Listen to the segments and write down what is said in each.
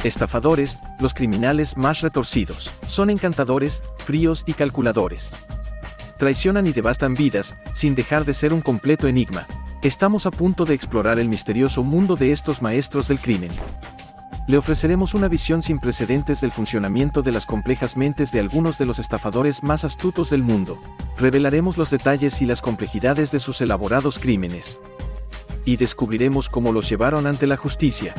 Estafadores, los criminales más retorcidos. Son encantadores, fríos y calculadores. Traicionan y devastan vidas, sin dejar de ser un completo enigma. Estamos a punto de explorar el misterioso mundo de estos maestros del crimen. Le ofreceremos una visión sin precedentes del funcionamiento de las complejas mentes de algunos de los estafadores más astutos del mundo. Revelaremos los detalles y las complejidades de sus elaborados crímenes. Y descubriremos cómo los llevaron ante la justicia.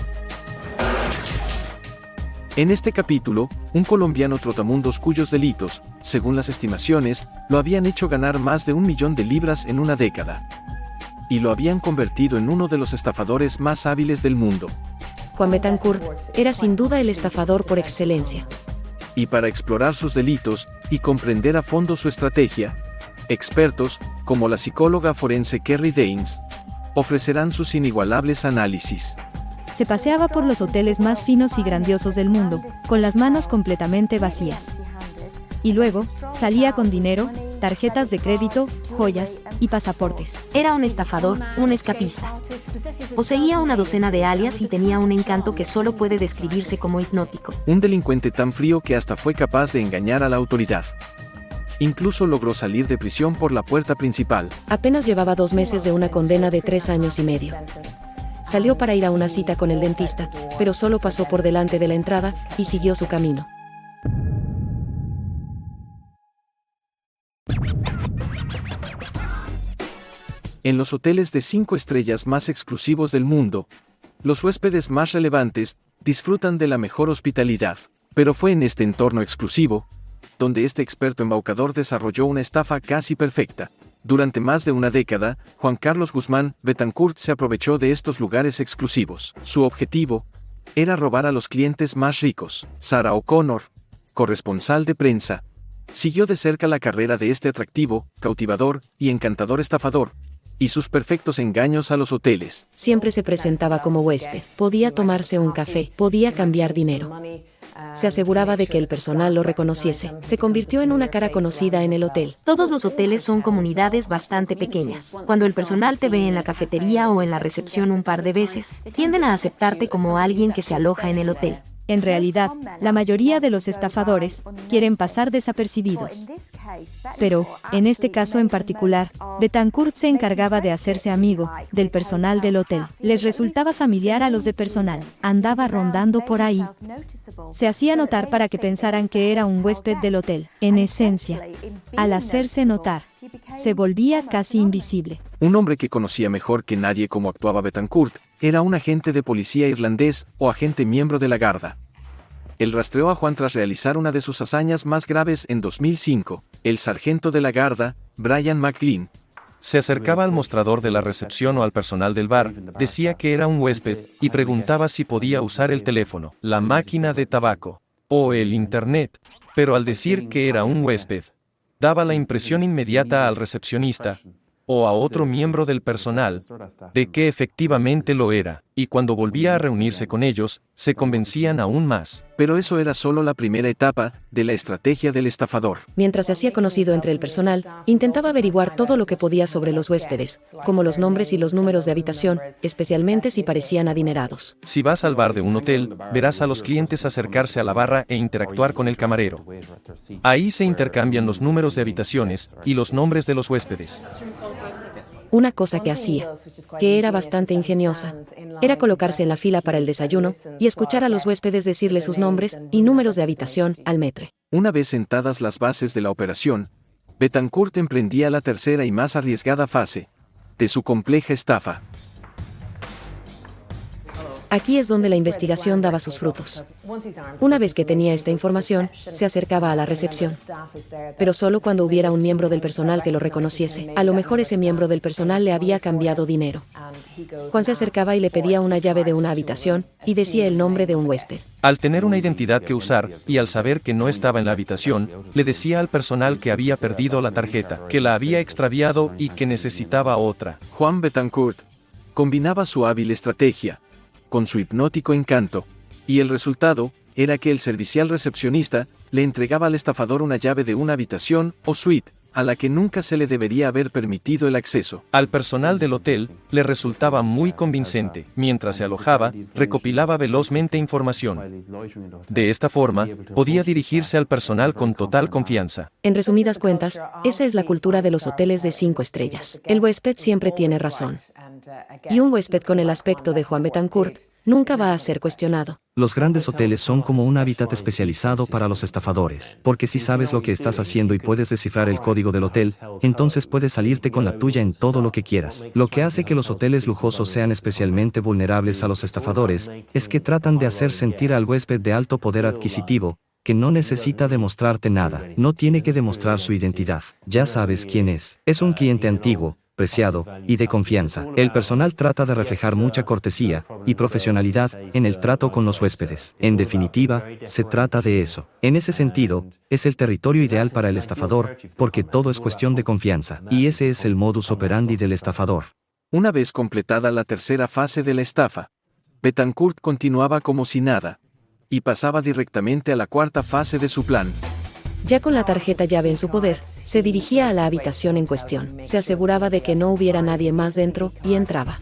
En este capítulo, un colombiano trotamundos cuyos delitos, según las estimaciones, lo habían hecho ganar más de 1 millón de libras en una década. Y lo habían convertido en uno de los estafadores más hábiles del mundo. Juan Betancourt era sin duda el estafador por excelencia. Y para explorar sus delitos y comprender a fondo su estrategia, expertos, como la psicóloga forense Kerry Daines, ofrecerán sus inigualables análisis. Se paseaba por los hoteles más finos y grandiosos del mundo, con las manos completamente vacías. Y luego, salía con dinero, tarjetas de crédito, joyas y pasaportes. Era un estafador, un escapista. Poseía una docena de alias y tenía un encanto que solo puede describirse como hipnótico. Un delincuente tan frío que hasta fue capaz de engañar a la autoridad. Incluso logró salir de prisión por la puerta principal. Apenas llevaba 2 meses de una condena de 3 años y medio. Salió para ir a una cita con el dentista, pero solo pasó por delante de la entrada y siguió su camino. En los hoteles de 5 estrellas más exclusivos del mundo, los huéspedes más relevantes disfrutan de la mejor hospitalidad. Pero fue en este entorno exclusivo, donde este experto embaucador desarrolló una estafa casi perfecta. Durante más de una década, Juan Carlos Guzmán Betancourt se aprovechó de estos lugares exclusivos. Su objetivo era robar a los clientes más ricos. Sarah O'Connor, corresponsal de prensa, siguió de cerca la carrera de este atractivo, cautivador y encantador estafador, y sus perfectos engaños a los hoteles. Siempre se presentaba como huésped, podía tomarse un café, podía cambiar dinero. Se aseguraba de que el personal lo reconociese. Se convirtió en una cara conocida en el hotel. Todos los hoteles son comunidades bastante pequeñas. Cuando el personal te ve en la cafetería o en la recepción un par de veces, tienden a aceptarte como alguien que se aloja en el hotel. En realidad, la mayoría de los estafadores quieren pasar desapercibidos. Pero, en este caso en particular, Betancourt se encargaba de hacerse amigo del personal del hotel. Les resultaba familiar a los de personal. Andaba rondando por ahí. Se hacía notar para que pensaran que era un huésped del hotel. En esencia, al hacerse notar, se volvía casi invisible. Un hombre que conocía mejor que nadie cómo actuaba Betancourt era un agente de policía irlandés o agente miembro de la Garda. Él rastreó a Juan tras realizar una de sus hazañas más graves en 2005. El sargento de la Garda, Brian McLean, se acercaba al mostrador de la recepción o al personal del bar, decía que era un huésped y preguntaba si podía usar el teléfono, la máquina de tabaco o el internet, pero al decir que era un huésped, daba la impresión inmediata al recepcionista o a otro miembro del personal de que efectivamente lo era, y cuando volvía a reunirse con ellos, se convencían aún más. Pero eso era solo la primera etapa de la estrategia del estafador. Mientras se hacía conocido entre el personal, intentaba averiguar todo lo que podía sobre los huéspedes, como los nombres y los números de habitación, especialmente si parecían adinerados. Si vas al bar de un hotel, verás a los clientes acercarse a la barra e interactuar con el camarero. Ahí se intercambian los números de habitaciones y los nombres de los huéspedes. Una cosa que hacía, que era bastante ingeniosa, era colocarse en la fila para el desayuno y escuchar a los huéspedes decirle sus nombres y números de habitación al maître. Una vez sentadas las bases de la operación, Betancourt emprendía la tercera y más arriesgada fase de su compleja estafa. Aquí es donde la investigación daba sus frutos. Una vez que tenía esta información, se acercaba a la recepción. Pero solo cuando hubiera un miembro del personal que lo reconociese. A lo mejor ese miembro del personal le había cambiado dinero. Juan se acercaba y le pedía una llave de una habitación, y decía el nombre de un huésped. Al tener una identidad que usar, y al saber que no estaba en la habitación, le decía al personal que había perdido la tarjeta, que la había extraviado y que necesitaba otra. Juan Betancourt combinaba su hábil estrategia con su hipnótico encanto, y el resultado era que el servicial recepcionista le entregaba al estafador una llave de una habitación o suite, a la que nunca se le debería haber permitido el acceso. Al personal del hotel le resultaba muy convincente. Mientras se alojaba, recopilaba velozmente información. De esta forma, podía dirigirse al personal con total confianza. En resumidas cuentas, esa es la cultura de los hoteles de 5 estrellas. El huésped siempre tiene razón. Y un huésped con el aspecto de Juan Betancourt nunca va a ser cuestionado. Los grandes hoteles son como un hábitat especializado para los estafadores, porque si sabes lo que estás haciendo y puedes descifrar el código del hotel, entonces puedes salirte con la tuya en todo lo que quieras. Lo que hace que los hoteles lujosos sean especialmente vulnerables a los estafadores, es que tratan de hacer sentir al huésped de alto poder adquisitivo, que no necesita demostrarte nada, no tiene que demostrar su identidad. Ya sabes quién es. Es un cliente antiguo, preciado y de confianza. El personal trata de reflejar mucha cortesía y profesionalidad en el trato con los huéspedes. En definitiva, se trata de eso. En ese sentido, es el territorio ideal para el estafador, porque todo es cuestión de confianza, y ese es el modus operandi del estafador. Una vez completada la tercera fase de la estafa, Betancourt continuaba como si nada, y pasaba directamente a la cuarta fase de su plan. Ya con la tarjeta llave en su poder, se dirigía a la habitación en cuestión. Se aseguraba de que no hubiera nadie más dentro, y entraba.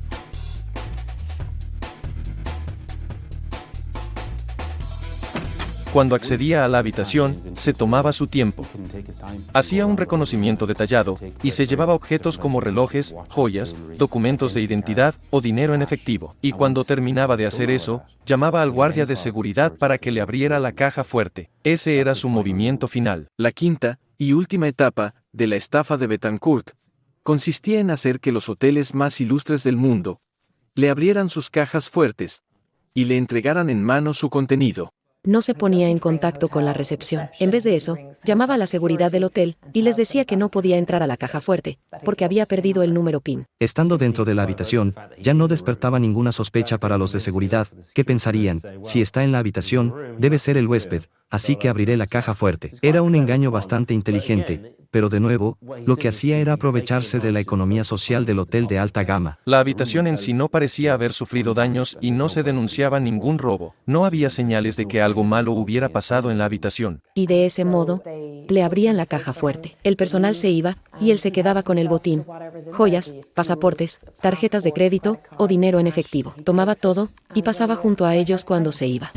Cuando accedía a la habitación, se tomaba su tiempo. Hacía un reconocimiento detallado, y se llevaba objetos como relojes, joyas, documentos de identidad o dinero en efectivo. Y cuando terminaba de hacer eso, llamaba al guardia de seguridad para que le abriera la caja fuerte. Ese era su movimiento final. La quinta y última etapa de la estafa de Betancourt consistía en hacer que los hoteles más ilustres del mundo le abrieran sus cajas fuertes y le entregaran en mano su contenido. No se ponía en contacto con la recepción. En vez de eso, llamaba a la seguridad del hotel y les decía que no podía entrar a la caja fuerte, porque había perdido el número PIN. Estando dentro de la habitación, ya no despertaba ninguna sospecha para los de seguridad, que pensarían, si está en la habitación, debe ser el huésped, así que abriré la caja fuerte. Era un engaño bastante inteligente, pero de nuevo, lo que hacía era aprovecharse de la economía social del hotel de alta gama. La habitación en sí no parecía haber sufrido daños y no se denunciaba ningún robo. No había señales de que algo malo hubiera pasado en la habitación. Y de ese modo, le abrían la caja fuerte. El personal se iba, y él se quedaba con el botín. Joyas, pasaportes, tarjetas de crédito o dinero en efectivo. Tomaba todo, y pasaba junto a ellos cuando se iba.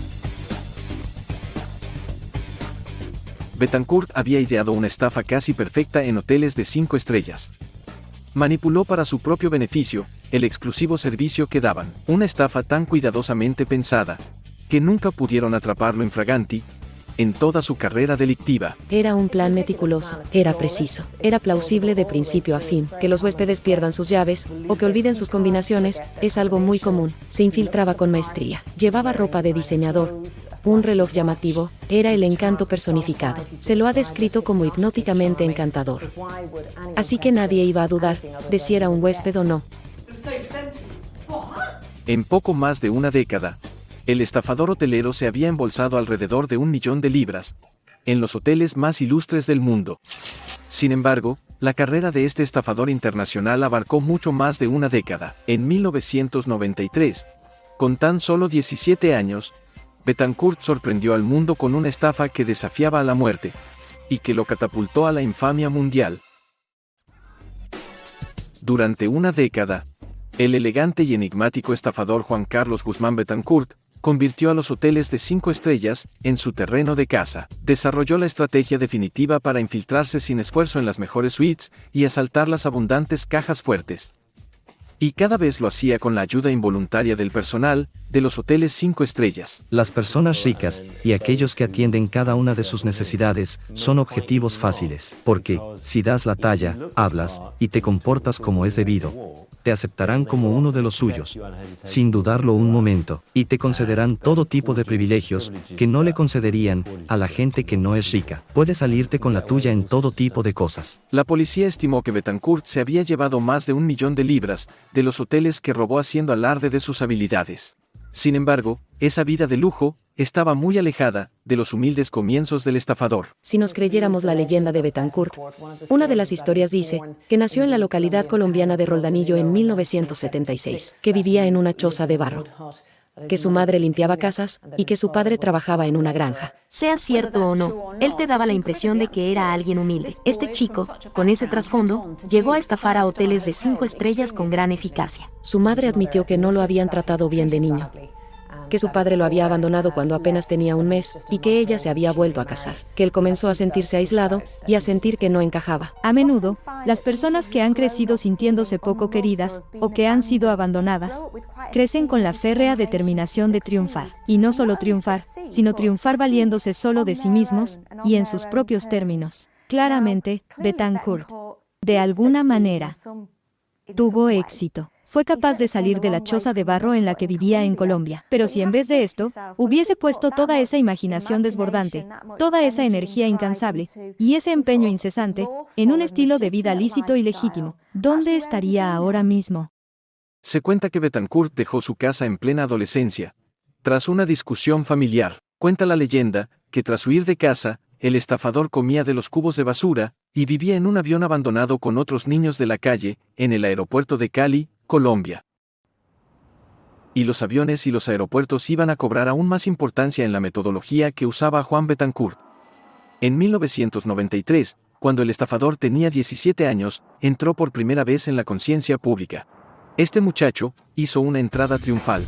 Betancourt había ideado una estafa casi perfecta en hoteles de 5 estrellas. Manipuló para su propio beneficio el exclusivo servicio que daban. Una estafa tan cuidadosamente pensada, que nunca pudieron atraparlo infraganti en toda su carrera delictiva. Era un plan meticuloso, era preciso, era plausible de principio a fin. Que los huéspedes pierdan sus llaves, o que olviden sus combinaciones, es algo muy común. Se infiltraba con maestría, llevaba ropa de diseñador, un reloj llamativo, era el encanto personificado. Se lo ha descrito como hipnóticamente encantador. Así que nadie iba a dudar de si era un huésped o no. En poco más de una década, el estafador hotelero se había embolsado alrededor de 1 millón de libras en los hoteles más ilustres del mundo. Sin embargo, la carrera de este estafador internacional abarcó mucho más de una década. En 1993, con tan solo 17 años, Betancourt sorprendió al mundo con una estafa que desafiaba a la muerte y que lo catapultó a la infamia mundial. Durante una década, el elegante y enigmático estafador Juan Carlos Guzmán Betancourt convirtió a los hoteles de 5 estrellas en su terreno de caza. Desarrolló la estrategia definitiva para infiltrarse sin esfuerzo en las mejores suites y asaltar las abundantes cajas fuertes. Y cada vez lo hacía con la ayuda involuntaria del personal de los hoteles 5 estrellas. Las personas ricas, y aquellos que atienden cada una de sus necesidades, son objetivos fáciles, porque, si das la talla, hablas, y te comportas como es debido, te aceptarán como uno de los suyos, sin dudarlo un momento, y te concederán todo tipo de privilegios que no le concederían a la gente que no es rica. Puedes salirte con la tuya en todo tipo de cosas. La policía estimó que Betancourt se había llevado más de 1 millón de libras de los hoteles que robó haciendo alarde de sus habilidades. Sin embargo, esa vida de lujo estaba muy alejada de los humildes comienzos del estafador. Si nos creyéramos la leyenda de Betancourt, una de las historias dice que nació en la localidad colombiana de Roldanillo en 1976, que vivía en una choza de barro. que su madre limpiaba casas y que su padre trabajaba en una granja. Sea cierto o no, él te daba la impresión de que era alguien humilde. Este chico, con ese trasfondo, llegó a estafar a hoteles de 5 estrellas con gran eficacia. Su madre admitió que no lo habían tratado bien de niño, que su padre lo había abandonado cuando apenas tenía un mes y que ella se había vuelto a casar, que él comenzó a sentirse aislado y a sentir que no encajaba. A menudo, las personas que han crecido sintiéndose poco queridas o que han sido abandonadas, crecen con la férrea determinación de triunfar. Y no solo triunfar, sino triunfar valiéndose solo de sí mismos y en sus propios términos. Claramente, Betancourt, de alguna manera, tuvo éxito. Fue capaz de salir de la choza de barro en la que vivía en Colombia. Pero si en vez de esto, hubiese puesto toda esa imaginación desbordante, toda esa energía incansable y ese empeño incesante en un estilo de vida lícito y legítimo, ¿dónde estaría ahora mismo? Se cuenta que Betancourt dejó su casa en plena adolescencia, tras una discusión familiar. Cuenta la leyenda que tras huir de casa, el estafador comía de los cubos de basura y vivía en un avión abandonado con otros niños de la calle, en el aeropuerto de Cali, Colombia. Y los aviones y los aeropuertos iban a cobrar aún más importancia en la metodología que usaba Juan Betancourt. En 1993, cuando el estafador tenía 17 años, entró por primera vez en la conciencia pública. Este muchacho hizo una entrada triunfal.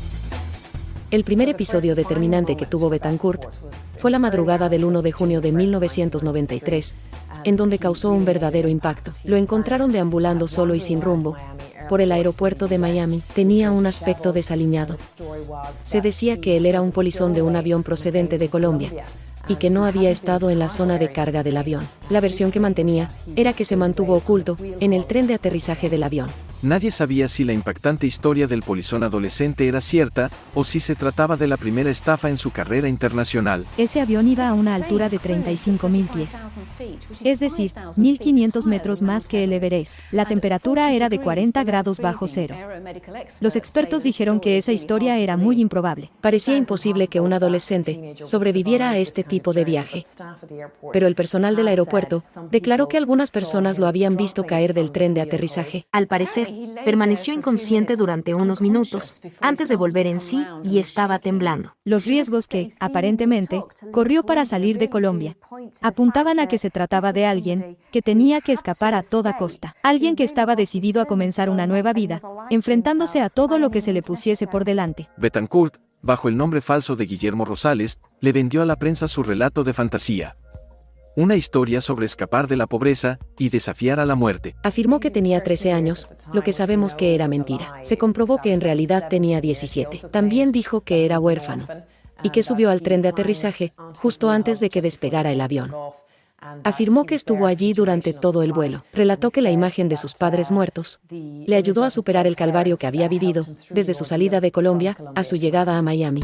El primer episodio determinante que tuvo Betancourt fue la madrugada del 1 de junio de 1993, en donde causó un verdadero impacto. Lo encontraron deambulando solo y sin rumbo por el aeropuerto de Miami. Tenía un aspecto desaliñado. Se decía que él era un polizón de un avión procedente de Colombia y que no había estado en la zona de carga del avión. La versión que mantenía era que se mantuvo oculto en el tren de aterrizaje del avión. Nadie sabía si la impactante historia del polizón adolescente era cierta o si se trataba de la primera estafa en su carrera internacional. Ese avión iba a una altura de 35.000 pies, es decir, 1.500 metros más que el Everest. La temperatura era de 40 grados bajo cero. Los expertos dijeron que esa historia era muy improbable. Parecía imposible que un adolescente sobreviviera a este tipo de viaje. Pero el personal del aeropuerto declaró que algunas personas lo habían visto caer del tren de aterrizaje. Al parecer, permaneció inconsciente durante unos minutos, antes de volver en sí, y estaba temblando. Los riesgos que, aparentemente, corrió para salir de Colombia apuntaban a que se trataba de alguien que tenía que escapar a toda costa. Alguien que estaba decidido a comenzar una nueva vida, enfrentándose a todo lo que se le pusiese por delante. Betancourt, bajo el nombre falso de Guillermo Rosales, le vendió a la prensa su relato de fantasía. Una historia sobre escapar de la pobreza y desafiar a la muerte. Afirmó que tenía 13 años, lo que sabemos que era mentira. Se comprobó que en realidad tenía 17. También dijo que era huérfano y que subió al tren de aterrizaje justo antes de que despegara el avión. Afirmó que estuvo allí durante todo el vuelo. Relató que la imagen de sus padres muertos le ayudó a superar el calvario que había vivido desde su salida de Colombia a su llegada a Miami.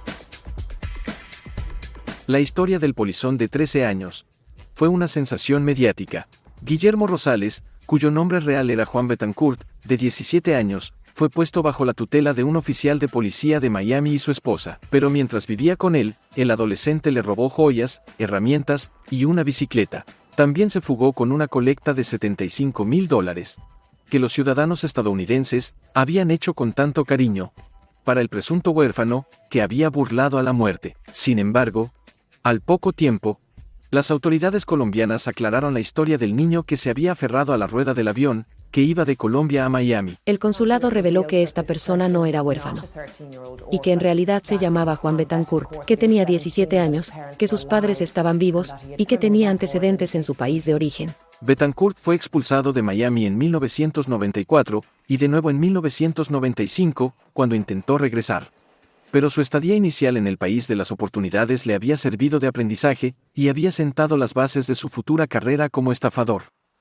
La historia del polizón de 13 años fue una sensación mediática. Guillermo Rosales, cuyo nombre real era Juan Betancourt, de 17 años, fue puesto bajo la tutela de un oficial de policía de Miami y su esposa. Pero mientras vivía con él, el adolescente le robó joyas, herramientas y una bicicleta. También se fugó con una colecta de $75,000 que los ciudadanos estadounidenses habían hecho con tanto cariño para el presunto huérfano que había burlado a la muerte. Sin embargo, al poco tiempo, las autoridades colombianas aclararon la historia del niño que se había aferrado a la rueda del avión, que iba de Colombia a Miami. El consulado reveló que esta persona no era huérfano y que en realidad se llamaba Juan Betancourt, que tenía 17 años, que sus padres estaban vivos y que tenía antecedentes en su país de origen. Betancourt fue expulsado de Miami en 1994 y de nuevo en 1995, cuando intentó regresar. Pero su estadía inicial en el país de las oportunidades le había servido de aprendizaje y había sentado las bases de su futura carrera como estafador.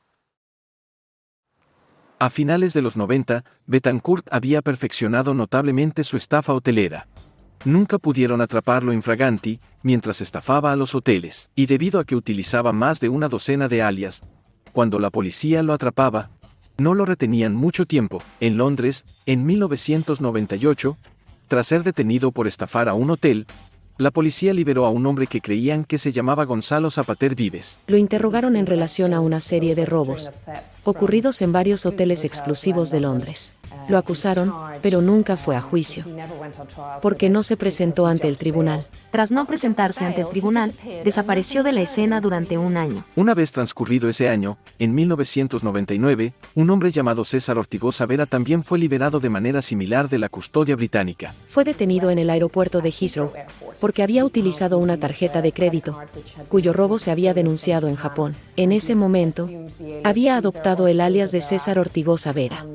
A finales de los 90, Betancourt había perfeccionado notablemente su estafa hotelera. Nunca pudieron atraparlo infraganti mientras estafaba a los hoteles, y debido a que utilizaba más de una docena de alias, cuando la policía lo atrapaba, no lo retenían mucho tiempo. En Londres, en 1998, tras ser detenido por estafar a un hotel, la policía liberó a un hombre que creían que se llamaba Gonzalo Zapater Vives. Lo interrogaron en relación a una serie de robos ocurridos en varios hoteles exclusivos de Londres. Lo acusaron, pero nunca fue a juicio, porque no se presentó ante el tribunal. Tras no presentarse ante el tribunal, desapareció de la escena durante un año. Una vez transcurrido ese año, en 1999, un hombre llamado César Ortigosa Vera también fue liberado de manera similar de la custodia británica. Fue detenido en el aeropuerto de Heathrow, porque había utilizado una tarjeta de crédito, cuyo robo se había denunciado en Japón. En ese momento, había adoptado el alias de César Ortigosa Vera.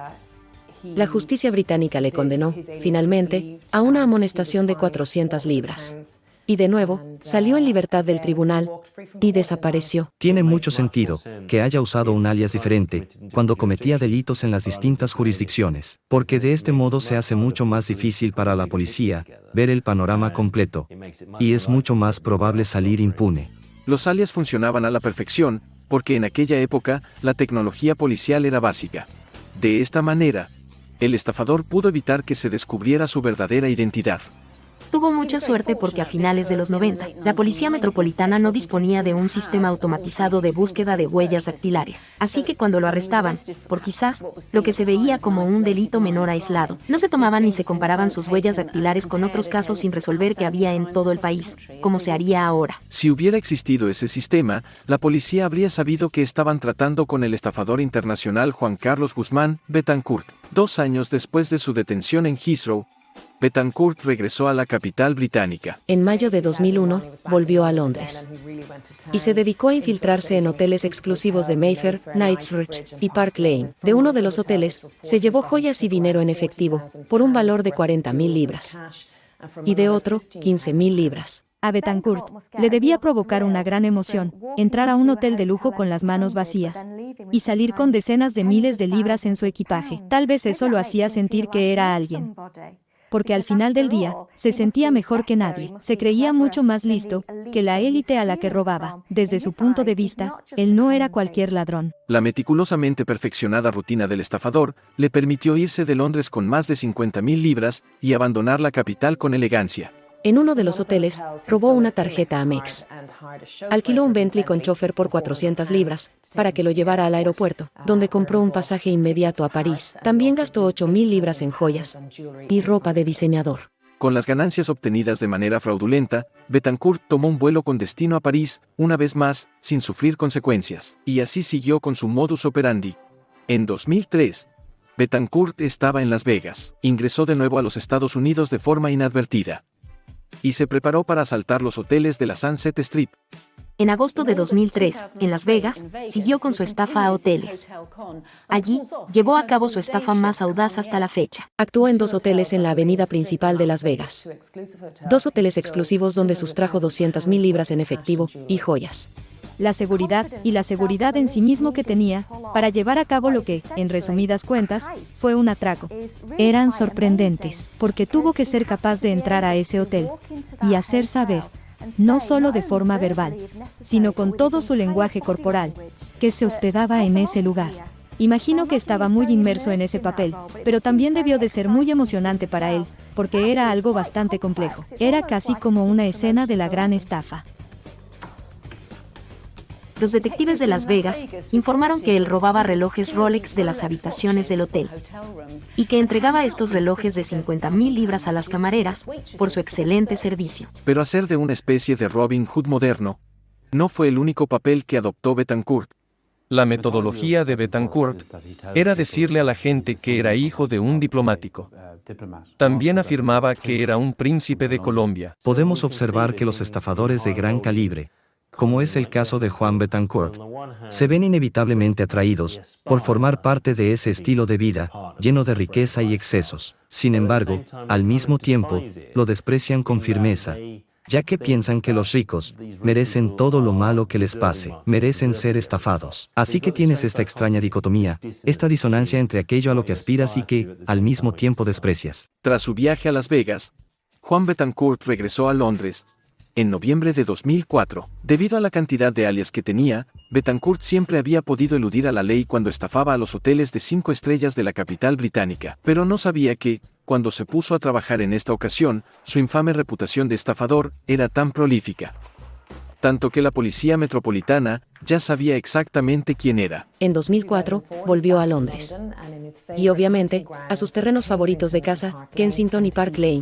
La justicia británica le condenó, finalmente, a una amonestación de 400 libras. Y de nuevo, salió en libertad del tribunal y desapareció. Tiene mucho sentido que haya usado un alias diferente cuando cometía delitos en las distintas jurisdicciones, porque de este modo se hace mucho más difícil para la policía ver el panorama completo, y es mucho más probable salir impune. Los alias funcionaban a la perfección, porque en aquella época, la tecnología policial era básica. De esta manera, el estafador pudo evitar que se descubriera su verdadera identidad. Tuvo mucha suerte porque a finales de los 90, la Policía Metropolitana no disponía de un sistema automatizado de búsqueda de huellas dactilares. Así que cuando lo arrestaban, por quizás lo que se veía como un delito menor aislado, no se tomaban ni se comparaban sus huellas dactilares con otros casos sin resolver que había en todo el país, como se haría ahora. Si hubiera existido ese sistema, la policía habría sabido que estaban tratando con el estafador internacional Juan Carlos Guzmán Betancourt. 2 años después de su detención en Heathrow, Betancourt regresó a la capital británica. En mayo de 2001, volvió a Londres y se dedicó a infiltrarse en hoteles exclusivos de Mayfair, Knightsbridge y Park Lane. De uno de los hoteles, se llevó joyas y dinero en efectivo, por un valor de 40.000 libras, y de otro, 15.000 libras. A Betancourt le debía provocar una gran emoción entrar a un hotel de lujo con las manos vacías y salir con decenas de miles de libras en su equipaje. Tal vez eso lo hacía sentir que era alguien, porque al final del día, se sentía mejor que nadie, se creía mucho más listo que la élite a la que robaba. Desde su punto de vista, él no era cualquier ladrón. La meticulosamente perfeccionada rutina del estafador le permitió irse de Londres con más de 50.000 libras y abandonar la capital con elegancia. En uno de los hoteles, robó una tarjeta Amex. Alquiló un Bentley con chofer por 400 libras, para que lo llevara al aeropuerto, donde compró un pasaje inmediato a París. También gastó 8.000 libras en joyas y ropa de diseñador. Con las ganancias obtenidas de manera fraudulenta, Betancourt tomó un vuelo con destino a París, una vez más, sin sufrir consecuencias. Y así siguió con su modus operandi. En 2003, Betancourt estaba en Las Vegas. Ingresó de nuevo a los Estados Unidos de forma inadvertida y se preparó para asaltar los hoteles de la Sunset Strip. En agosto de 2003, en Las Vegas, siguió con su estafa a hoteles. Allí, llevó a cabo su estafa más audaz hasta la fecha. Actuó en 2 hoteles en la avenida principal de Las Vegas. 2 hoteles exclusivos donde sustrajo 200.000 libras en efectivo y joyas. La seguridad y la seguridad en sí mismo que tenía para llevar a cabo lo que, en resumidas cuentas, fue un atraco. Eran sorprendentes, porque tuvo que ser capaz de entrar a ese hotel y hacer saber, no solo de forma verbal, sino con todo su lenguaje corporal, que se hospedaba en ese lugar. Imagino que estaba muy inmerso en ese papel, pero también debió de ser muy emocionante para él, porque era algo bastante complejo. Era casi como una escena de la gran estafa. Los detectives de Las Vegas informaron que él robaba relojes Rolex de las habitaciones del hotel y que entregaba estos relojes de 50.000 libras a las camareras por su excelente servicio. Pero hacer de una especie de Robin Hood moderno, no fue el único papel que adoptó Betancourt. La metodología de Betancourt era decirle a la gente que era hijo de un diplomático. También afirmaba que era un príncipe de Colombia. Podemos observar que los estafadores de gran calibre, como es el caso de Juan Betancourt, se ven inevitablemente atraídos por formar parte de ese estilo de vida, lleno de riqueza y excesos. Sin embargo, al mismo tiempo, lo desprecian con firmeza, ya que piensan que los ricos merecen todo lo malo que les pase, merecen ser estafados. Así que tienes esta extraña dicotomía, esta disonancia entre aquello a lo que aspiras y que, al mismo tiempo, desprecias. Tras su viaje a Las Vegas, Juan Betancourt regresó a Londres en noviembre de 2004. Debido a la cantidad de alias que tenía, Betancourt siempre había podido eludir a la ley cuando estafaba a los hoteles de 5 estrellas de la capital británica, pero no sabía que, cuando se puso a trabajar en esta ocasión, su infame reputación de estafador era tan prolífica. tanto que la policía metropolitana ya sabía exactamente quién era. En 2004, volvió a Londres. Y obviamente, a sus terrenos favoritos de casa, Kensington y Park Lane.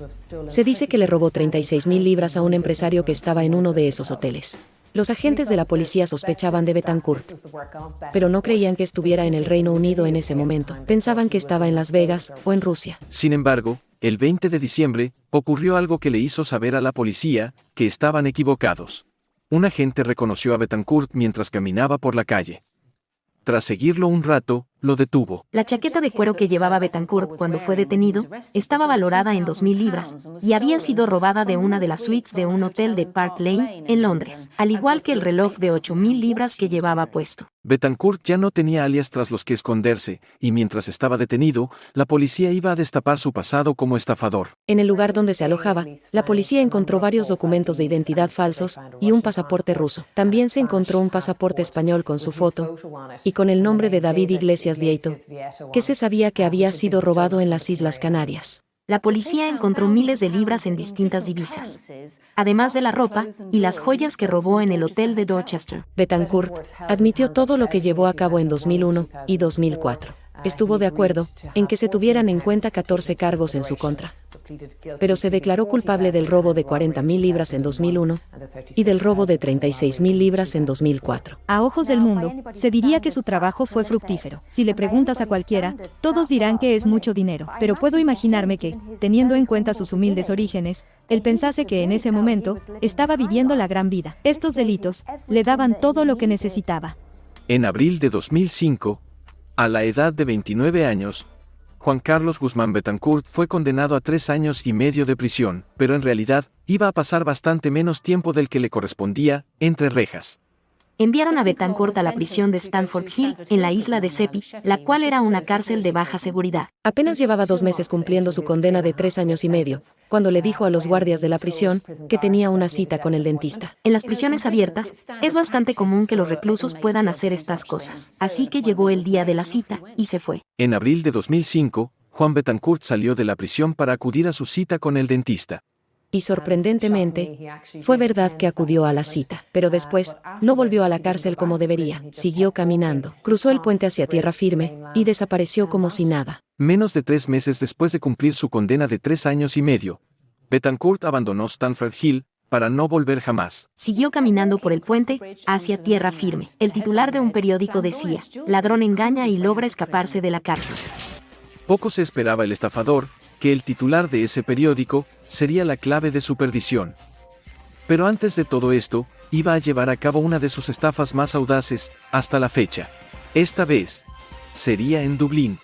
Se dice que le robó 36.000 libras a un empresario que estaba en uno de esos hoteles. Los agentes de la policía sospechaban de Betancourt, pero no creían que estuviera en el Reino Unido en ese momento. Pensaban que estaba en Las Vegas o en Rusia. Sin embargo, el 20 de diciembre, ocurrió algo que le hizo saber a la policía que estaban equivocados. Un agente reconoció a Betancourt mientras caminaba por la calle. Tras seguirlo un rato, lo detuvo. La chaqueta de cuero que llevaba Betancourt cuando fue detenido estaba valorada en 2.000 libras y había sido robada de una de las suites de un hotel de Park Lane, en Londres, al igual que el reloj de 8.000 libras que llevaba puesto. Betancourt ya no tenía alias tras los que esconderse, y mientras estaba detenido, la policía iba a destapar su pasado como estafador. En el lugar donde se alojaba, la policía encontró varios documentos de identidad falsos y un pasaporte ruso. También se encontró un pasaporte español con su foto y con el nombre de David Iglesias Vieito, que se sabía que había sido robado en las Islas Canarias. La policía encontró miles de libras en distintas divisas, además de la ropa y las joyas que robó en el hotel de Dorchester. Betancourt admitió todo lo que llevó a cabo en 2001 y 2004. Estuvo de acuerdo en que se tuvieran en cuenta 14 cargos en su contra, pero se declaró culpable del robo de 40.000 libras en 2001 y del robo de 36.000 libras en 2004. A ojos del mundo, se diría que su trabajo fue fructífero. Si le preguntas a cualquiera, todos dirán que es mucho dinero, pero puedo imaginarme que, teniendo en cuenta sus humildes orígenes, él pensase que en ese momento estaba viviendo la gran vida. Estos delitos le daban todo lo que necesitaba. En abril de 2005, a la edad de 29 años, Juan Carlos Guzmán Betancourt fue condenado a 3 años y medio de prisión, pero en realidad, iba a pasar bastante menos tiempo del que le correspondía, entre rejas. Enviaron a Betancourt a la prisión de Stanford Hill, en la isla de Seppi, la cual era una cárcel de baja seguridad. Apenas llevaba 2 meses cumpliendo su condena de 3 años y medio, cuando le dijo a los guardias de la prisión que tenía una cita con el dentista. En las prisiones abiertas, es bastante común que los reclusos puedan hacer estas cosas. Así que llegó el día de la cita, y se fue. En abril de 2005, Juan Betancourt salió de la prisión para acudir a su cita con el dentista. Y sorprendentemente, fue verdad que acudió a la cita, pero después, no volvió a la cárcel como debería, siguió caminando, cruzó el puente hacia tierra firme, y desapareció como si nada. Menos de 3 meses después de cumplir su condena de 3 años y medio, Betancourt abandonó Stanford Hill, para no volver jamás. Siguió caminando por el puente, hacia tierra firme. El titular de un periódico decía, ladrón engaña y logra escaparse de la cárcel. Poco se esperaba el estafador, que el titular de ese periódico sería la clave de su perdición. Pero antes de todo esto, iba a llevar a cabo una de sus estafas más audaces, hasta la fecha. Esta vez, sería en Dublín.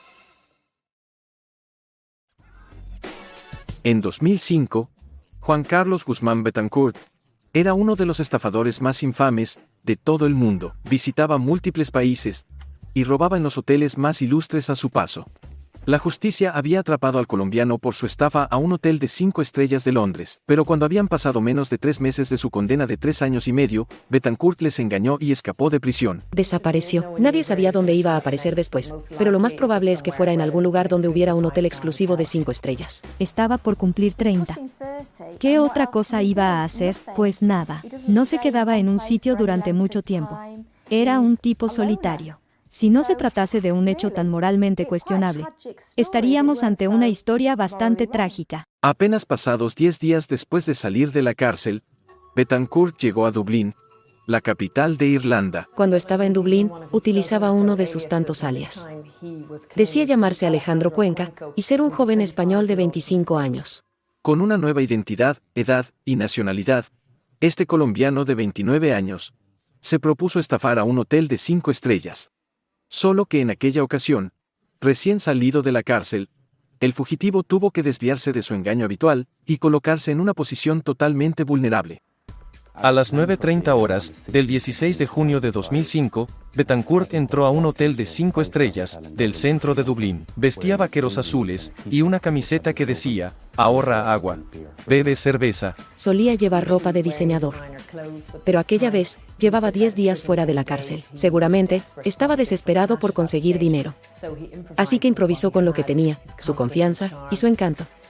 En 2005, Juan Carlos Guzmán Betancourt era uno de los estafadores más infames de todo el mundo. Visitaba múltiples países y robaba en los hoteles más ilustres a su paso. La justicia había atrapado al colombiano por su estafa a un hotel de 5 estrellas de Londres, pero cuando habían pasado menos de 3 meses de su condena de 3 años y medio, Betancourt les engañó y escapó de prisión. Desapareció. Nadie sabía dónde iba a aparecer después, pero lo más probable es que fuera en algún lugar donde hubiera un hotel exclusivo de 5 estrellas. Estaba por cumplir 30. ¿Qué otra cosa iba a hacer? Pues nada. No se quedaba en un sitio durante mucho tiempo. Era un tipo solitario. Si no se tratase de un hecho tan moralmente cuestionable, estaríamos ante una historia bastante trágica. Apenas pasados 10 días después de salir de la cárcel, Betancourt llegó a Dublín, la capital de Irlanda. Cuando estaba en Dublín, utilizaba uno de sus tantos alias. Decía llamarse Alejandro Cuenca y ser un joven español de 25 años. Con una nueva identidad, edad y nacionalidad, este colombiano de 29 años se propuso estafar a un hotel de 5 estrellas. Solo que en aquella ocasión, recién salido de la cárcel, el fugitivo tuvo que desviarse de su engaño habitual y colocarse en una posición totalmente vulnerable. A las 9:30 horas, del 16 de junio de 2005, Betancourt entró a un hotel de 5 estrellas, del centro de Dublín. Vestía vaqueros azules, y una camiseta que decía, ahorra agua, bebe cerveza. Solía llevar ropa de diseñador. Pero aquella vez, llevaba 10 días fuera de la cárcel. Seguramente, estaba desesperado por conseguir dinero. Así que improvisó con lo que tenía, su confianza y su encanto.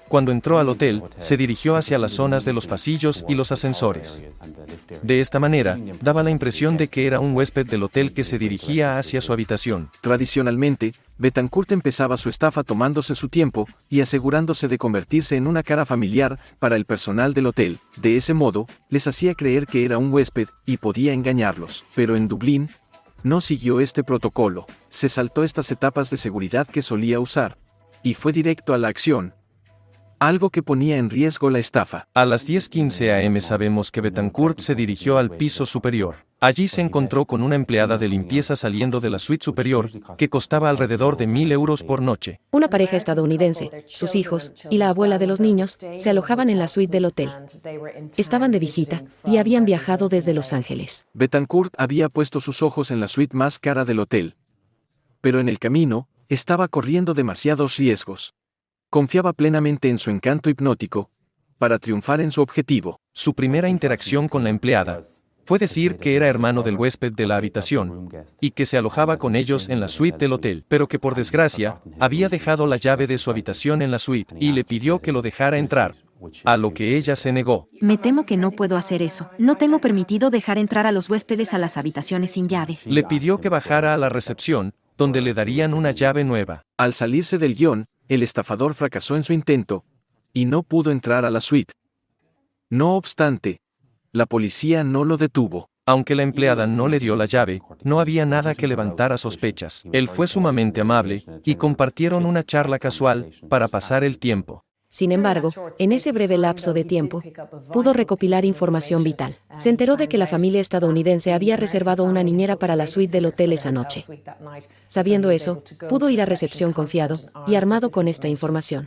Cuando entró al hotel, se dirigió hacia las zonas de los pasillos y los ascensores. De esta manera, daba la impresión de que era un huésped del hotel que se dirigía hacia su habitación. Tradicionalmente, Betancourt empezaba su estafa tomándose su tiempo y asegurándose de convertirse en una cara familiar para el personal del hotel. De ese modo, les hacía creer que era un huésped y podía engañarlos. Pero en Dublín, no siguió este protocolo. Se saltó estas etapas de seguridad que solía usar y fue directo a la acción. Algo que ponía en riesgo la estafa. A las 10:15 am sabemos que Betancourt se dirigió al piso superior. Allí se encontró con una empleada de limpieza saliendo de la suite superior, que costaba alrededor de 1.000 euros por noche. Una pareja estadounidense, sus hijos y la abuela de los niños se alojaban en la suite del hotel. Estaban de visita y habían viajado desde Los Ángeles. Betancourt había puesto sus ojos en la suite más cara del hotel. Pero en el camino, estaba corriendo demasiados riesgos. Confiaba plenamente en su encanto hipnótico para triunfar en su objetivo. Su primera interacción con la empleada fue decir que era hermano del huésped de la habitación y que se alojaba con ellos en la suite del hotel, pero que por desgracia había dejado la llave de su habitación en la suite y le pidió que lo dejara entrar, a lo que ella se negó. Me temo que no puedo hacer eso. No tengo permitido dejar entrar a los huéspedes a las habitaciones sin llave. Le pidió que bajara a la recepción, donde le darían una llave nueva. Al salirse del guión, el estafador fracasó en su intento y no pudo entrar a la suite. No obstante, la policía no lo detuvo. Aunque la empleada no le dio la llave, no había nada que levantara sospechas. Él fue sumamente amable y compartieron una charla casual para pasar el tiempo. Sin embargo, en ese breve lapso de tiempo, pudo recopilar información vital. Se enteró de que la familia estadounidense había reservado una niñera para la suite del hotel esa noche. Sabiendo eso, pudo ir a recepción confiado y armado con esta información.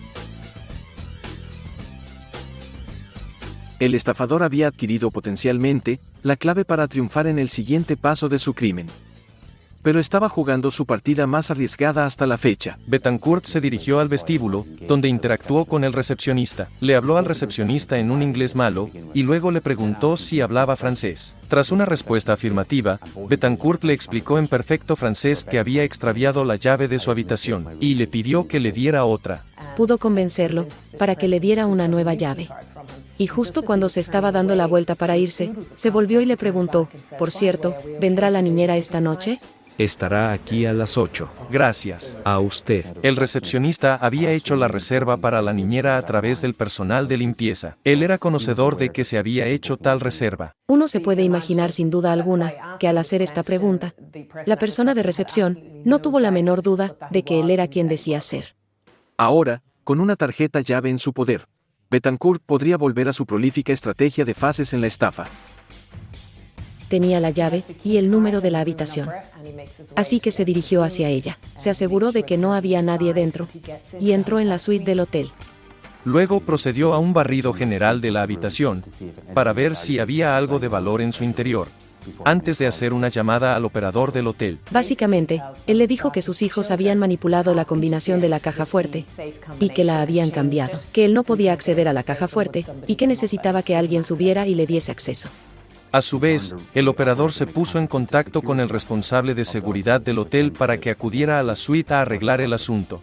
El estafador había adquirido potencialmente la clave para triunfar en el siguiente paso de su crimen. Pero estaba jugando su partida más arriesgada hasta la fecha. Betancourt se dirigió al vestíbulo, donde interactuó con el recepcionista. Le habló al recepcionista en un inglés malo, y luego le preguntó si hablaba francés. Tras una respuesta afirmativa, Betancourt le explicó en perfecto francés que había extraviado la llave de su habitación, y le pidió que le diera otra. Pudo convencerlo para que le diera una nueva llave. Y justo cuando se estaba dando la vuelta para irse, se volvió y le preguntó, por cierto, ¿vendrá la niñera esta noche? Estará aquí a las 8. Gracias. A usted. El recepcionista había hecho la reserva para la niñera a través del personal de limpieza. Él era conocedor de que se había hecho tal reserva. Uno se puede imaginar sin duda alguna que al hacer esta pregunta, la persona de recepción no tuvo la menor duda de que él era quien decía ser. Ahora, con una tarjeta llave en su poder, Betancourt podría volver a su prolífica estrategia de fases en la estafa. Tenía la llave y el número de la habitación. Así que se dirigió hacia ella, se aseguró de que no había nadie dentro, y entró en la suite del hotel. Luego procedió a un barrido general de la habitación, para ver si había algo de valor en su interior, antes de hacer una llamada al operador del hotel. Básicamente, él le dijo que sus hijos habían manipulado la combinación de la caja fuerte, y que la habían cambiado, que él no podía acceder a la caja fuerte, y que necesitaba que alguien subiera y le diese acceso. A su vez, el operador se puso en contacto con el responsable de seguridad del hotel para que acudiera a la suite a arreglar el asunto.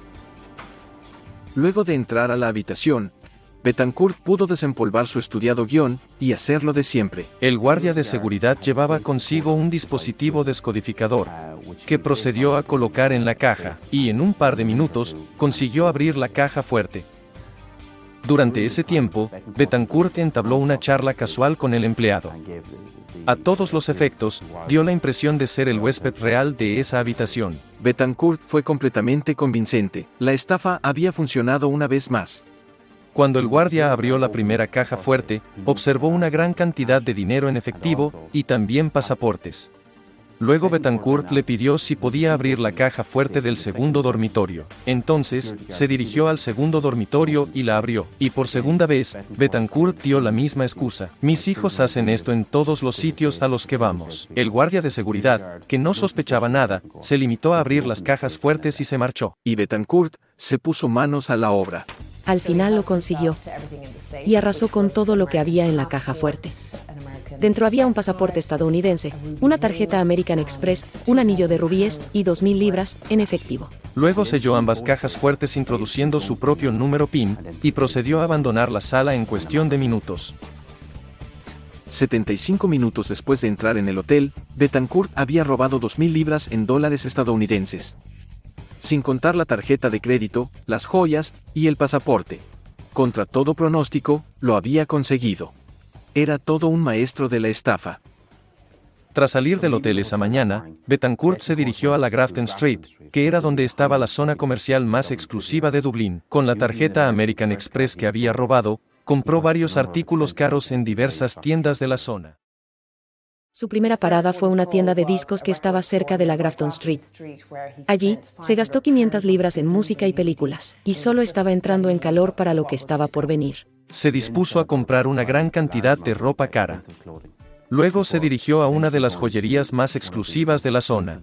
Luego de entrar a la habitación, Betancourt pudo desempolvar su estudiado guión y hacerlo de siempre. El guardia de seguridad llevaba consigo un dispositivo descodificador, que procedió a colocar en la caja, y en un par de minutos, consiguió abrir la caja fuerte. Durante ese tiempo, Betancourt entabló una charla casual con el empleado. A todos los efectos, dio la impresión de ser el huésped real de esa habitación. Betancourt fue completamente convincente. La estafa había funcionado una vez más. Cuando el guardia abrió la primera caja fuerte, observó una gran cantidad de dinero en efectivo y también pasaportes. Luego Betancourt le pidió si podía abrir la caja fuerte del segundo dormitorio. Entonces, se dirigió al segundo dormitorio y la abrió. Y por segunda vez, Betancourt dio la misma excusa. Mis hijos hacen esto en todos los sitios a los que vamos. El guardia de seguridad, que no sospechaba nada, se limitó a abrir las cajas fuertes y se marchó. Y Betancourt se puso manos a la obra. Al final lo consiguió. Y arrasó con todo lo que había en la caja fuerte. Dentro había un pasaporte estadounidense, una tarjeta American Express, un anillo de rubíes y 2.000 libras en efectivo. Luego selló ambas cajas fuertes introduciendo su propio número PIN, y procedió a abandonar la sala en cuestión de minutos. 75 minutos después de entrar en el hotel, Betancourt había robado 2.000 libras en dólares estadounidenses. Sin contar la tarjeta de crédito, las joyas y el pasaporte. Contra todo pronóstico, lo había conseguido. Era todo un maestro de la estafa. Tras salir del hotel esa mañana, Betancourt se dirigió a la Grafton Street, que era donde estaba la zona comercial más exclusiva de Dublín. Con la tarjeta American Express que había robado, compró varios artículos caros en diversas tiendas de la zona. Su primera parada fue una tienda de discos que estaba cerca de la Grafton Street. Allí, se gastó 500 libras en música y películas, y solo estaba entrando en calor para lo que estaba por venir. Se dispuso a comprar una gran cantidad de ropa cara. Luego se dirigió a una de las joyerías más exclusivas de la zona.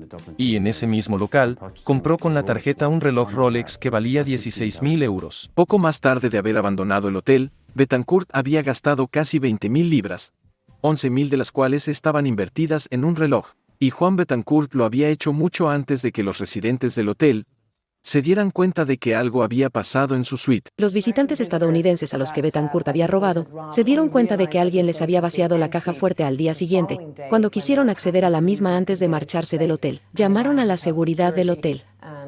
Y en ese mismo local, compró con la tarjeta un reloj Rolex que valía 16.000 euros. Poco más tarde de haber abandonado el hotel, Betancourt había gastado casi 20.000 libras, 11.000 de las cuales estaban invertidas en un reloj, y Juan Betancourt lo había hecho mucho antes de que los residentes del hotel se dieran cuenta de que algo había pasado en su suite. Los visitantes estadounidenses a los que Betancourt había robado, se dieron cuenta de que alguien les había vaciado la caja fuerte al día siguiente, cuando quisieron acceder a la misma antes de marcharse del hotel. Llamaron a la seguridad del hotel.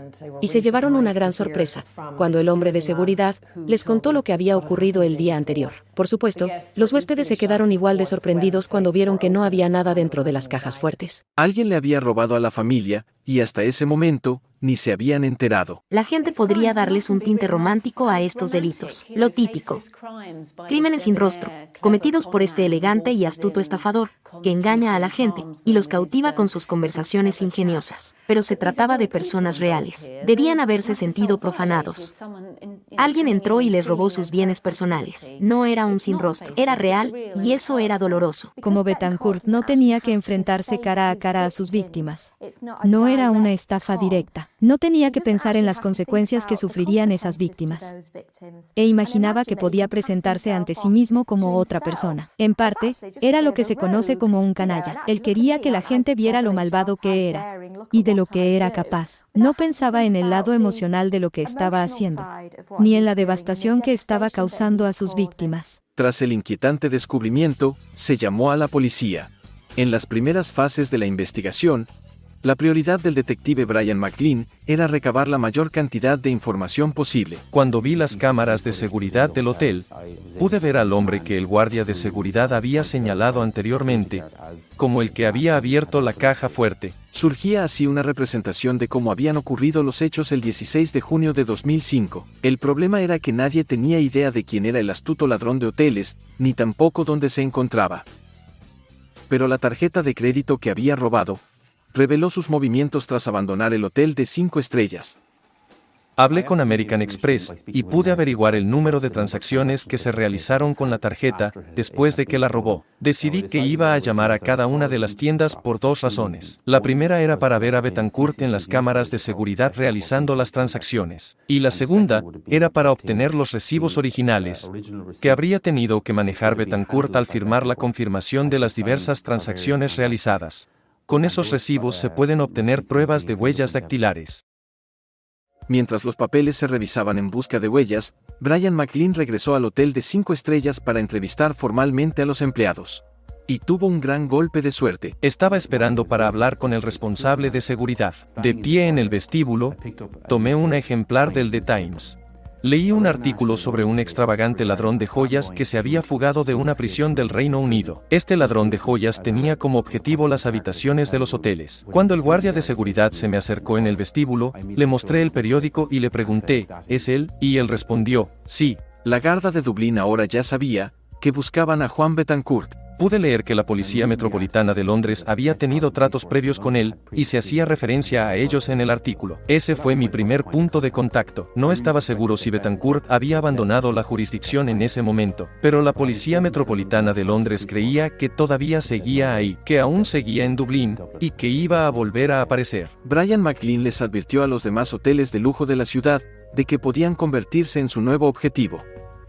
Y se llevaron una gran sorpresa, cuando el hombre de seguridad les contó lo que había ocurrido el día anterior. Por supuesto, los huéspedes se quedaron igual de sorprendidos cuando vieron que no había nada dentro de las cajas fuertes. Alguien le había robado a la familia, y hasta ese momento, ni se habían enterado. La gente podría darles un tinte romántico a estos delitos. Lo típico. Crímenes sin rostro, cometidos por este elegante y astuto estafador, que engaña a la gente y los cautiva con sus conversaciones ingeniosas. Pero se trataba de personas reales. Debían haberse sentido profanados. Alguien entró y les robó sus bienes personales. No era un sin rostro, era real, y eso era doloroso. Como Betancourt no tenía que enfrentarse cara a cara a sus víctimas. No era una estafa directa. No tenía que pensar en las consecuencias que sufrirían esas víctimas. E imaginaba que podía presentarse ante sí mismo como otra persona. En parte, era lo que se conoce como un canalla. Él quería que la gente viera lo malvado que era y de lo que era capaz. No pensaba en el lado emocional de lo que estaba haciendo, ni en la devastación que estaba causando a sus víctimas. Tras el inquietante descubrimiento, se llamó a la policía. En las primeras fases de la investigación, la prioridad del detective Brian McLean era recabar la mayor cantidad de información posible. Cuando vi las cámaras de seguridad del hotel, pude ver al hombre que el guardia de seguridad había señalado anteriormente como el que había abierto la caja fuerte. Surgía así una representación de cómo habían ocurrido los hechos el 16 de junio de 2005. El problema era que nadie tenía idea de quién era el astuto ladrón de hoteles, ni tampoco dónde se encontraba. Pero la tarjeta de crédito que había robado reveló sus movimientos tras abandonar el hotel de 5 estrellas. Hablé con American Express y pude averiguar el número de transacciones que se realizaron con la tarjeta después de que la robó. Decidí que iba a llamar a cada una de las tiendas por 2 razones. La primera era para ver a Betancourt en las cámaras de seguridad realizando las transacciones. Y la segunda era para obtener los recibos originales que habría tenido que manejar Betancourt al firmar la confirmación de las diversas transacciones realizadas. Con esos recibos se pueden obtener pruebas de huellas dactilares. Mientras los papeles se revisaban en busca de huellas, Brian McLean regresó al hotel de 5 estrellas para entrevistar formalmente a los empleados. Y tuvo un gran golpe de suerte. Estaba esperando para hablar con el responsable de seguridad. De pie en el vestíbulo, tomé un ejemplar del The Times. Leí un artículo sobre un extravagante ladrón de joyas que se había fugado de una prisión del Reino Unido. Este ladrón de joyas tenía como objetivo las habitaciones de los hoteles. Cuando el guardia de seguridad se me acercó en el vestíbulo, le mostré el periódico y le pregunté, ¿es él? Y él respondió, sí. La Garda de Dublín ahora ya sabía que buscaban a Juan Betancourt. Pude leer que la Policía Metropolitana de Londres había tenido tratos previos con él, y se hacía referencia a ellos en el artículo. Ese fue mi primer punto de contacto. No estaba seguro si Betancourt había abandonado la jurisdicción en ese momento, pero la Policía Metropolitana de Londres creía que todavía seguía ahí, que aún seguía en Dublín, y que iba a volver a aparecer. Brian McLean les advirtió a los demás hoteles de lujo de la ciudad de que podían convertirse en su nuevo objetivo.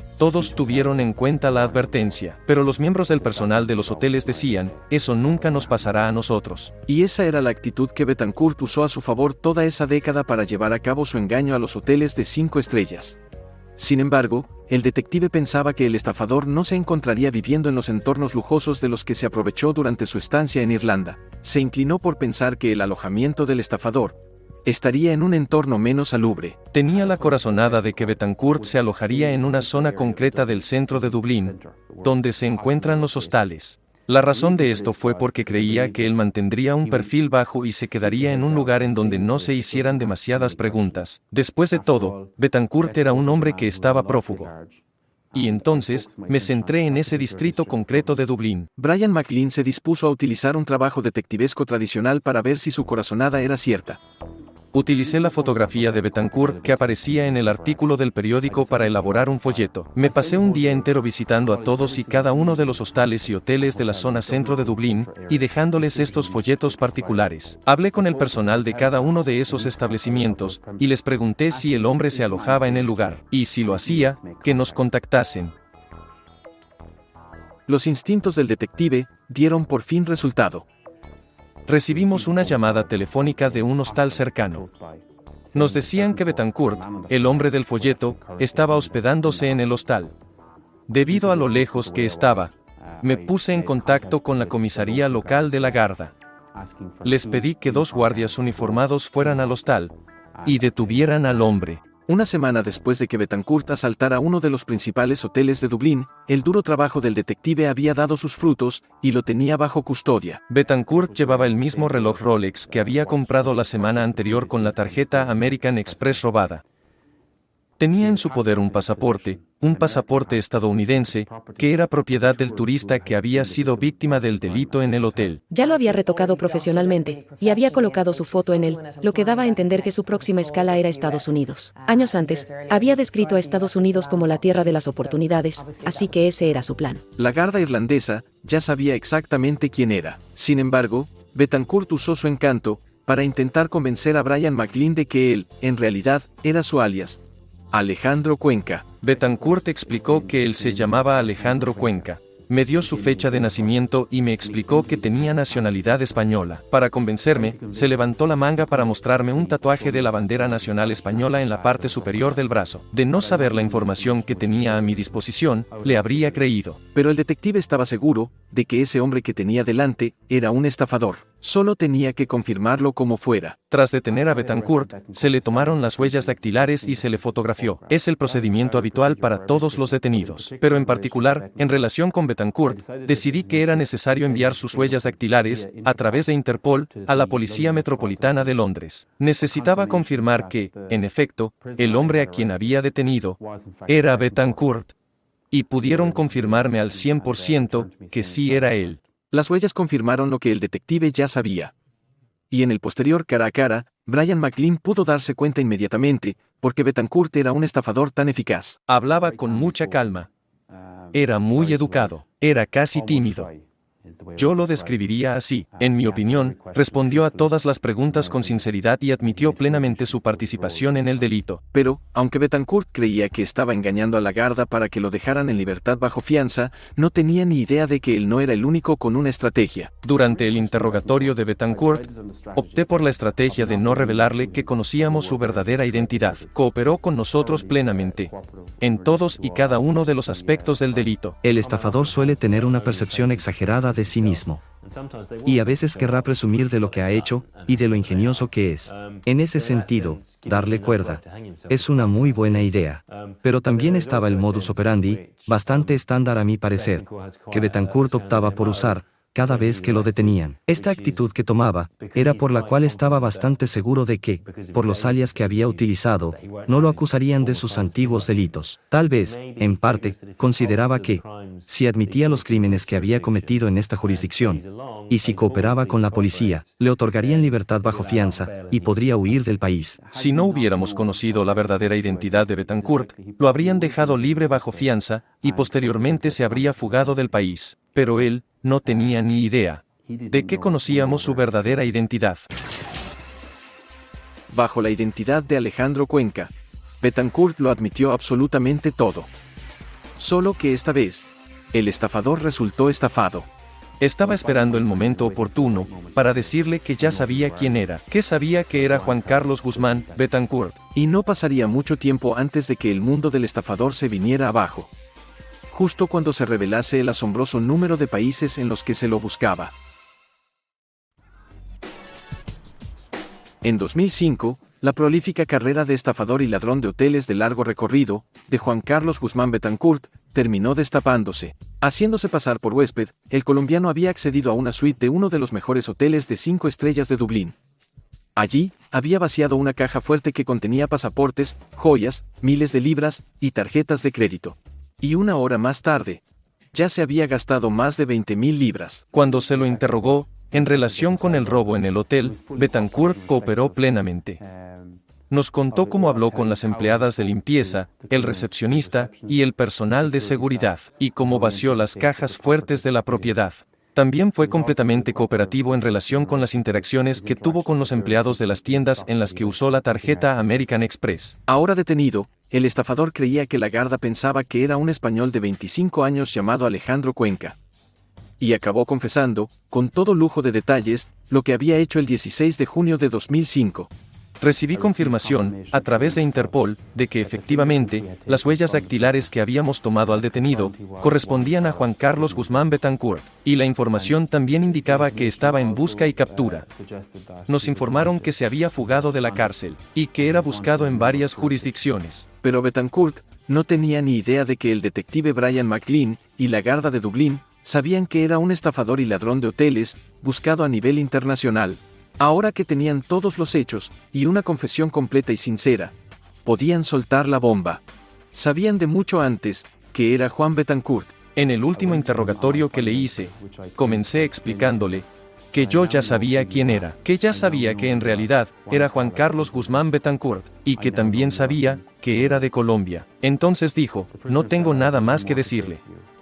Todos tuvieron en cuenta la advertencia, pero los miembros del personal de los hoteles decían, eso nunca nos pasará a nosotros. Y esa era la actitud que Betancourt usó a su favor toda esa década para llevar a cabo su engaño a los hoteles de 5 estrellas. Sin embargo, el detective pensaba que el estafador no se encontraría viviendo en los entornos lujosos de los que se aprovechó durante su estancia en Irlanda. Se inclinó por pensar que el alojamiento del estafador estaría en un entorno menos salubre. Tenía la corazonada de que Betancourt se alojaría en una zona concreta del centro de Dublín, donde se encuentran los hostales. La razón de esto fue porque creía que él mantendría un perfil bajo y se quedaría en un lugar en donde no se hicieran demasiadas preguntas. Después de todo, Betancourt era un hombre que estaba prófugo. Y entonces, me centré en ese distrito concreto de Dublín. Brian McLean se dispuso a utilizar un trabajo detectivesco tradicional para ver si su corazonada era cierta. Utilicé la fotografía de Betancourt que aparecía en el artículo del periódico para elaborar un folleto. Me pasé un día entero visitando a todos y cada uno de los hostales y hoteles de la zona centro de Dublín, y dejándoles estos folletos particulares. Hablé con el personal de cada uno de esos establecimientos, y les pregunté si el hombre se alojaba en el lugar, y si lo hacía, que nos contactasen. Los instintos del detective dieron por fin resultado. Recibimos una llamada telefónica de un hostal cercano. Nos decían que Betancourt, el hombre del folleto, estaba hospedándose en el hostal. Debido a lo lejos que estaba, me puse en contacto con la comisaría local de la Garda. Les pedí que 2 guardias uniformados fueran al hostal y detuvieran al hombre. Una semana después de que Betancourt asaltara uno de los principales hoteles de Dublín, el duro trabajo del detective había dado sus frutos, y lo tenía bajo custodia. Betancourt llevaba el mismo reloj Rolex que había comprado la semana anterior con la tarjeta American Express robada. Tenía en su poder un pasaporte estadounidense, que era propiedad del turista que había sido víctima del delito en el hotel. Ya lo había retocado profesionalmente, y había colocado su foto en él, lo que daba a entender que su próxima escala era Estados Unidos. Años antes, había descrito a Estados Unidos como la tierra de las oportunidades, así que ese era su plan. La Garda irlandesa ya sabía exactamente quién era. Sin embargo, Betancourt usó su encanto para intentar convencer a Brian McLean de que él, en realidad, era su alias, Alejandro Cuenca. Betancourt explicó que él se llamaba Alejandro Cuenca. Me dio su fecha de nacimiento y me explicó que tenía nacionalidad española. Para convencerme, se levantó la manga para mostrarme un tatuaje de la bandera nacional española en la parte superior del brazo. De no saber la información que tenía a mi disposición, le habría creído. Pero el detective estaba seguro de que ese hombre que tenía delante era un estafador. Solo tenía que confirmarlo como fuera. Tras detener a Betancourt, se le tomaron las huellas dactilares y se le fotografió. Es el procedimiento habitual para todos los detenidos. Pero en particular, en relación con Betancourt, decidí que era necesario enviar sus huellas dactilares, a través de Interpol, a la Policía Metropolitana de Londres. Necesitaba confirmar que, en efecto, el hombre a quien había detenido era Betancourt. Y pudieron confirmarme al 100% que sí era él. Las huellas confirmaron lo que el detective ya sabía. Y en el posterior cara a cara, Brian McLean pudo darse cuenta inmediatamente, porque Betancourt era un estafador tan eficaz. Hablaba con mucha calma. Era muy educado. Era casi tímido. Yo lo describiría así. En mi opinión, respondió a todas las preguntas con sinceridad y admitió plenamente su participación en el delito. Pero, aunque Betancourt creía que estaba engañando a la Garda para que lo dejaran en libertad bajo fianza, no tenía ni idea de que él no era el único con una estrategia. Durante el interrogatorio de Betancourt, opté por la estrategia de no revelarle que conocíamos su verdadera identidad. Cooperó con nosotros plenamente, en todos y cada uno de los aspectos del delito. El estafador suele tener una percepción exagerada de sí mismo. Y a veces querrá presumir de lo que ha hecho, y de lo ingenioso que es. En ese sentido, darle cuerda es una muy buena idea. Pero también estaba el modus operandi, bastante estándar a mi parecer, que Betancourt optaba por usar, cada vez que lo detenían. Esta actitud que tomaba, era por la cual estaba bastante seguro de que, por los alias que había utilizado, no lo acusarían de sus antiguos delitos. Tal vez, en parte, consideraba que, si admitía los crímenes que había cometido en esta jurisdicción, y si cooperaba con la policía, le otorgarían libertad bajo fianza, y podría huir del país. Si no hubiéramos conocido la verdadera identidad de Betancourt, lo habrían dejado libre bajo fianza, y posteriormente se habría fugado del país. Pero él no tenía ni idea de que conocíamos su verdadera identidad. Bajo la identidad de Alejandro Cuenca, Betancourt lo admitió absolutamente todo. Solo que esta vez, el estafador resultó estafado. Estaba esperando el momento oportuno para decirle que ya sabía quién era, que sabía que era Juan Carlos Guzmán Betancourt. Y no pasaría mucho tiempo antes de que el mundo del estafador se viniera abajo. Justo cuando se revelase el asombroso número de países en los que se lo buscaba. En 2005, la prolífica carrera de estafador y ladrón de hoteles de largo recorrido, de Juan Carlos Guzmán Betancourt, terminó destapándose. Haciéndose pasar por huésped, el colombiano había accedido a una suite de uno de los mejores hoteles de 5 estrellas de Dublín. Allí, había vaciado una caja fuerte que contenía pasaportes, joyas, miles de libras y tarjetas de crédito. Y una hora más tarde, ya se había gastado más de 20.000 libras. Cuando se lo interrogó, en relación con el robo en el hotel, Betancourt cooperó plenamente. Nos contó cómo habló con las empleadas de limpieza, el recepcionista y el personal de seguridad, y cómo vació las cajas fuertes de la propiedad. También fue completamente cooperativo en relación con las interacciones que tuvo con los empleados de las tiendas en las que usó la tarjeta American Express. Ahora detenido, el estafador creía que la Garda pensaba que era un español de 25 años llamado Alejandro Cuenca. Y acabó confesando, con todo lujo de detalles, lo que había hecho el 16 de junio de 2005. Recibí confirmación, a través de Interpol, de que efectivamente, las huellas dactilares que habíamos tomado al detenido, correspondían a Juan Carlos Guzmán Betancourt, y la información también indicaba que estaba en busca y captura. Nos informaron que se había fugado de la cárcel, y que era buscado en varias jurisdicciones. Pero Betancourt no tenía ni idea de que el detective Brian McLean y la Garda de Dublín sabían que era un estafador y ladrón de hoteles, buscado a nivel internacional. Ahora que tenían todos los hechos, y una confesión completa y sincera, podían soltar la bomba. Sabían de mucho antes, que era Juan Betancourt. En el último interrogatorio que le hice, comencé explicándole que yo ya sabía quién era, que ya sabía que en realidad era Juan Carlos Guzmán Betancourt, y que también sabía que era de Colombia. Entonces dijo, no tengo nada más que decirle.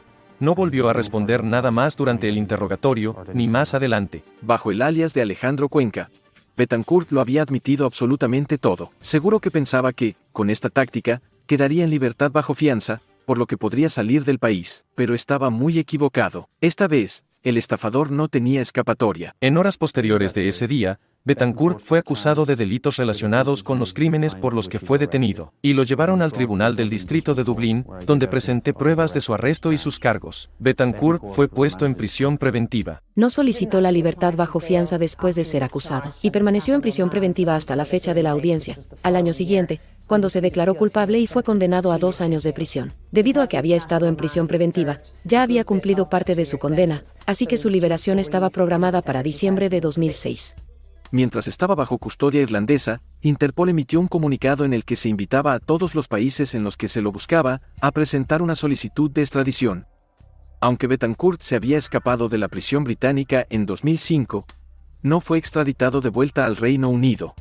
No volvió a responder nada más durante el interrogatorio, ni más adelante. Bajo el alias de Alejandro Cuenca, Betancourt lo había admitido absolutamente todo. Seguro que pensaba que, con esta táctica, quedaría en libertad bajo fianza, por lo que podría salir del país, pero estaba muy equivocado. Esta vez, el estafador no tenía escapatoria. En horas posteriores de ese día, Betancourt fue acusado de delitos relacionados con los crímenes por los que fue detenido, y lo llevaron al Tribunal del Distrito de Dublín, donde presenté pruebas de su arresto y sus cargos. Betancourt fue puesto en prisión preventiva. No solicitó la libertad bajo fianza después de ser acusado, y permaneció en prisión preventiva hasta la fecha de la audiencia, al año siguiente, cuando se declaró culpable y fue condenado a 2 años de prisión. Debido a que había estado en prisión preventiva, ya había cumplido parte de su condena, así que su liberación estaba programada para diciembre de 2006. Mientras estaba bajo custodia irlandesa, Interpol emitió un comunicado en el que se invitaba a todos los países en los que se lo buscaba a presentar una solicitud de extradición. Aunque Betancourt se había escapado de la prisión británica en 2005, no fue extraditado de vuelta al Reino Unido.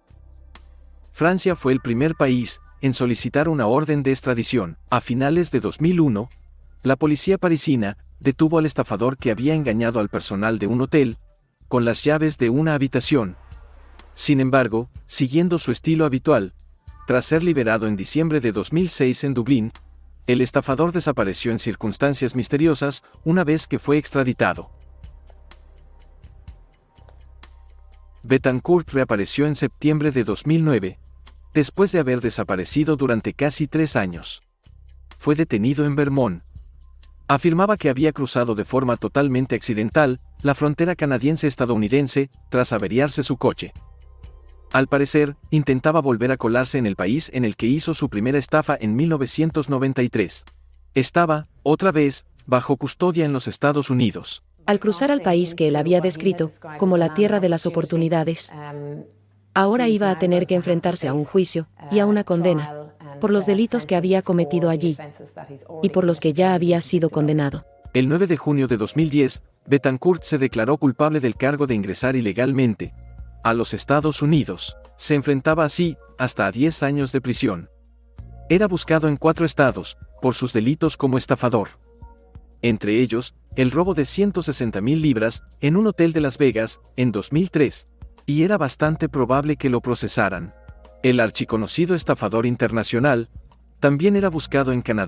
Francia fue el primer país en solicitar una orden de extradición. A finales de 2001, la policía parisina detuvo al estafador que había engañado al personal de un hotel con las llaves de una habitación. Sin embargo, siguiendo su estilo habitual, tras ser liberado en diciembre de 2006 en Dublín, el estafador desapareció en circunstancias misteriosas una vez que fue extraditado. Betancourt reapareció en septiembre de 2009, después de haber desaparecido durante casi 3 años. Fue detenido en Vermont. Afirmaba que había cruzado de forma totalmente accidental la frontera canadiense-estadounidense tras averiarse su coche. Al parecer, intentaba volver a colarse en el país en el que hizo su primera estafa en 1993. Estaba, otra vez, bajo custodia en los Estados Unidos. Al cruzar al país que él había descrito como la tierra de las oportunidades, ahora iba a tener que enfrentarse a un juicio y a una condena por los delitos que había cometido allí y por los que ya había sido condenado. El 9 de junio de 2010, Betancourt se declaró culpable del cargo de ingresar ilegalmente a los Estados Unidos. Se enfrentaba así hasta a 10 años de prisión. Era buscado en 4 estados por sus delitos como estafador. Entre ellos, el robo de 160.000 libras en un hotel de Las Vegas en 2003, y era bastante probable que lo procesaran. El archiconocido estafador internacional también era buscado en Canadá,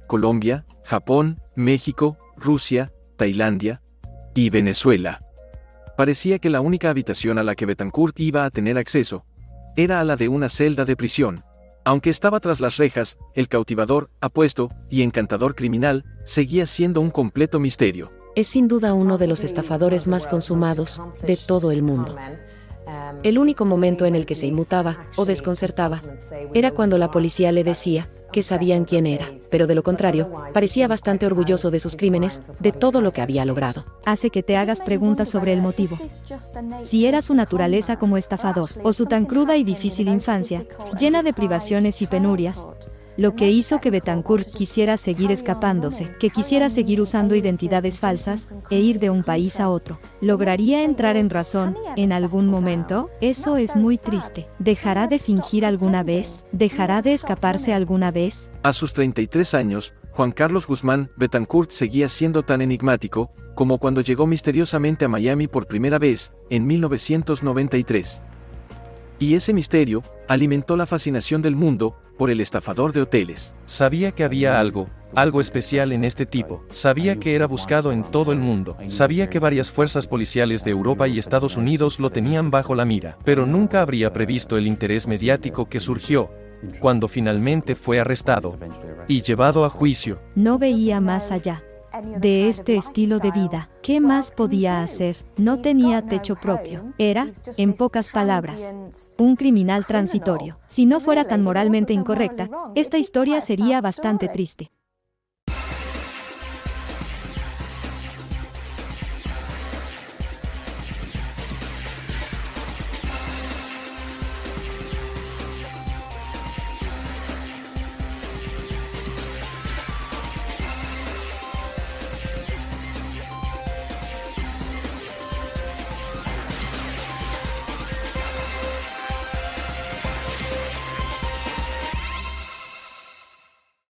Colombia, Japón, México, Rusia, Tailandia y Venezuela. Parecía que la única habitación a la que Betancourt iba a tener acceso era a la de una celda de prisión. Aunque estaba tras las rejas, el cautivador, apuesto y encantador criminal seguía siendo un completo misterio. Es sin duda uno de los estafadores más consumados de todo el mundo. El único momento en el que se inmutaba o desconcertaba era cuando la policía le decía que sabían quién era, pero de lo contrario, parecía bastante orgulloso de sus crímenes, de todo lo que había logrado. Hace que te hagas preguntas sobre el motivo. Si era su naturaleza como estafador, o su tan cruda y difícil infancia, llena de privaciones y penurias, lo que hizo que Betancourt quisiera seguir escapándose, que quisiera seguir usando identidades falsas, e ir de un país a otro. ¿Lograría entrar en razón en algún momento? Eso es muy triste. ¿Dejará de fingir alguna vez? ¿Dejará de escaparse alguna vez? A sus 33 años, Juan Carlos Guzmán Betancourt seguía siendo tan enigmático como cuando llegó misteriosamente a Miami por primera vez, en 1993. Y ese misterio alimentó la fascinación del mundo por el estafador de hoteles. Sabía que había algo especial en este tipo. Sabía que era buscado en todo el mundo. Sabía que varias fuerzas policiales de Europa y Estados Unidos lo tenían bajo la mira. Pero nunca habría previsto el interés mediático que surgió cuando finalmente fue arrestado y llevado a juicio. No veía más allá de este estilo de vida. ¿Qué más podía hacer? No tenía techo propio. Era, en pocas palabras, un criminal transitorio. Si no fuera tan moralmente incorrecta, esta historia sería bastante triste.